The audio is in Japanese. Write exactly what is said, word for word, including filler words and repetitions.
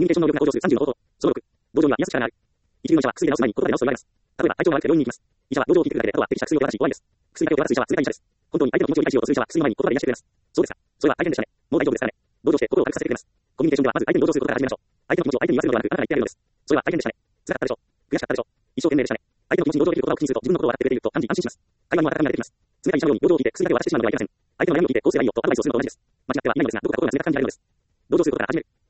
ミュニケーション能力が向上するさんじゅうの方法。小ろく、同情には癒す力がある。一流の医者は薬で治す前に言葉で治すと言われます。例えば体調が悪くて病院に行きます。医者は同情を聞いてくるだけで、あとは適した薬を手渡し終わりです。薬だけを手渡す医者は痛快医者です。本当に相手の気持ちを理解しようとする医者は薬の前に言葉で癒してくれます。そうですか。それは大変でしたね。もう大丈夫ですかね。同情して心を軽くさせてくれます。コミュニケーションではまず相手に同情することから始めましょう。相手の気持ちを相手に言わせるのではなく、あなたが言ってやるのです。それは大変でしたね。辛かったでしょう。悔しかったでしょう。一生懸命でしたね。相手の気持ちに同情できる言葉を口にすると、自分のことを笑ってくれていると感じ安心します。会話にも温かみが出てきます。冷たい医者のように同情を聞いて薬だけを渡してしまうのではいけません。相手の悩みを聞いてこうすればいいよとアドバイスをするのと同じです。間違ってはいないのですが、どこか心が冷たく感じられるのです。同情することから始める。